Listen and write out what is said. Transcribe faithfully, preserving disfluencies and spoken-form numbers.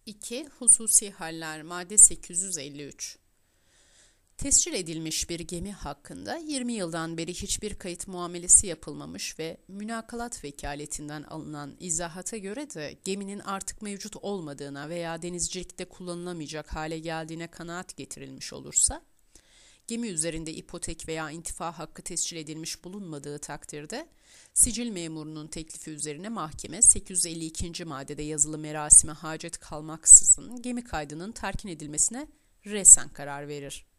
iki. Hususi haller madde sekiz yüz elli üç. Tescil edilmiş bir gemi hakkında yirmi yıldan beri hiçbir kayıt muamelesi yapılmamış ve münakalat vekaletinden alınan izahata göre de geminin artık mevcut olmadığına veya denizcilikte kullanılamayacak hale geldiğine kanaat getirilmiş olursa, gemi üzerinde ipotek veya intifa hakkı tescil edilmiş bulunmadığı takdirde, sicil memurunun teklifi üzerine mahkeme sekiz yüz elli ikinci maddede yazılı merasime hacet kalmaksızın gemi kaydının terkin edilmesine resen karar verir.